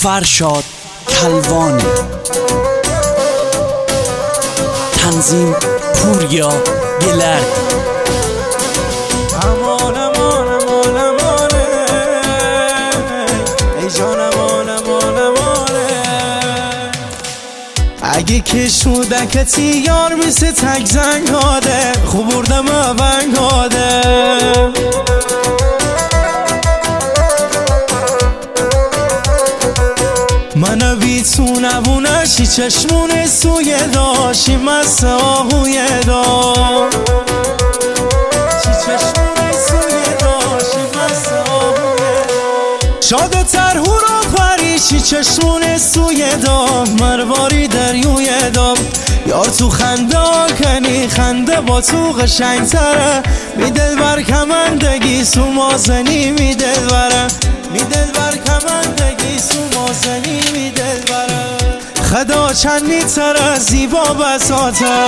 فرشاد کلوانی، تنظیم پوریا گلرد. امان امان امان امانه ای جان امان امان امانه. اگه کشودکتی یار مثل تک زنگ هاده خوب بردم ونگ هاده. منو بیتونه بونشی چشمون سوی داشی مست آهوی دا. شاد ترهو را پریشی چشمون سوی دام مرواری دریوی دام. یار تو خنده کنی خنده با تو قشنگ تره. می دل بر کمندگی سو مازنی می دل بره. می دل بر کمندگی سو مازنی می دل بره. خدا چندی تره زیبا بساته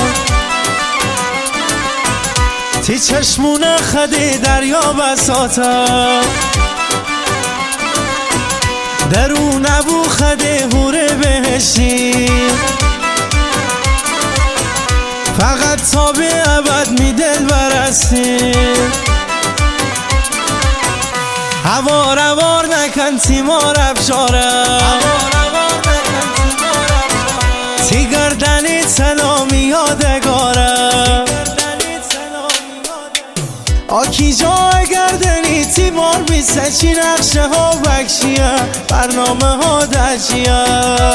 تی چشمون خده دریا بساته. درون ابو خده هوره بهشی فقط تا به ابد می دل برستی. هوار هوار نکن تیمار افشاره تی گردنی سلامی یادگاره. آکی جا گردنی تیمار بیسته چی نقشه ها بکشیه برنامه ها دجیه.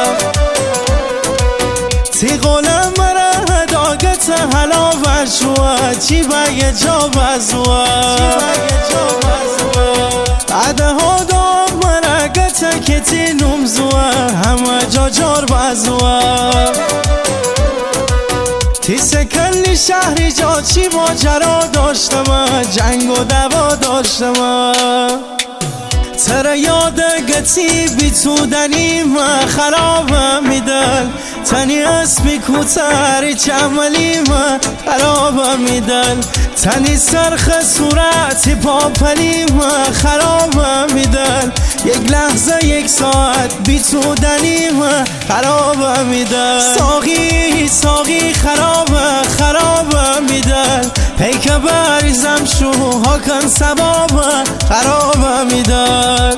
تی قولم مره داگت حلا برشوه چی بگه جا بزوه. بعده ها داغ مره گته که تی نمزوه همه جا جار بزوه. تی سکلی شهری جا چی ماجرا داشتم جنگ و دوا داشتم. تره یاد گتی بی تو دنیم خرابم میدل تنی اسبی کوتری چملیم خرابم میدل. تنی سرخ صورتی پاپلیم خرابم میدل. یک لحظه یک ساعت بی تو دنیم خرابم میدل. ساقی ساقی خرابم میدل. پیک بریزم شوها کن سبابم خرابم میدل.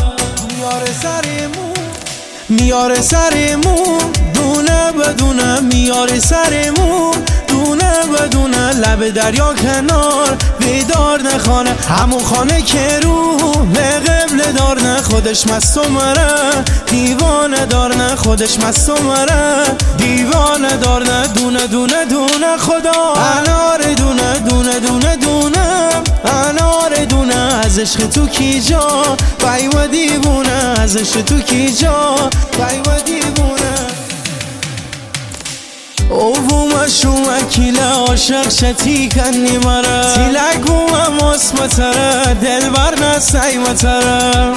میاره سریمون دونه بدونه میاره سریمون دونه بدونه. لب دریا کنار بیدار نخانه همون خانه که روح به قبل دار نه. خودش مست و مره دیوانه دار نه. خودش مست و مره دیوانه دار نه. دونه دونه دونه خدا انار دونه دونه دونه دونه انار دونه. از عشق تو کی جا بای و دیوونه. از عشق تو کی جا بای و دیوونه. اووم شومکیل عاشق شتی کنی مره تیلک بوم اسمتره دل بر نسی متره.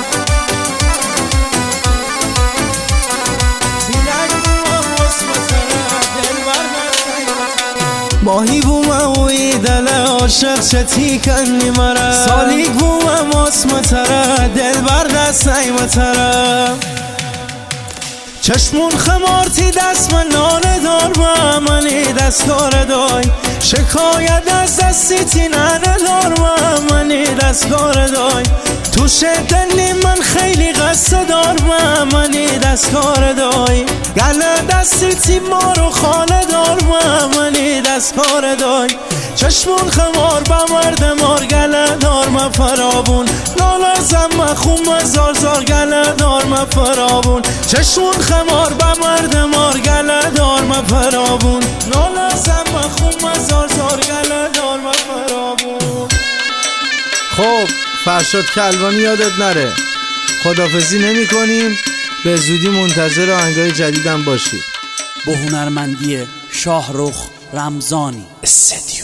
ماهی بوم اوی دل عاشق شتی کنی مره سالیک بوم اسمتره دل بر نسی متره. چشمون خمارتی دست من نانه دار با منی دستگار دای. شکایت از دستی تی ننه دار با منی دستگار دای. تو شدلی من خیلی قصه دار با منی دستگار دای. گله دستی تی مارو خانه دار با منی دستگار دای. چشمون خمار با مرد مار گله دار ما فرابون. نالازم مخوم زار زار گله دار ما فرابون. چشمون خمار با مرد مار گله دار ما فرابون. نالازم مخوم زار زار گله دار ما فرابون. خب فرشاد کلوانی یادت نره. خدافزی نمی کنیم. به زودی منتظر آهنگای جدیدم باشید. با هنرمندی شاهرخ رمضانی استدیو.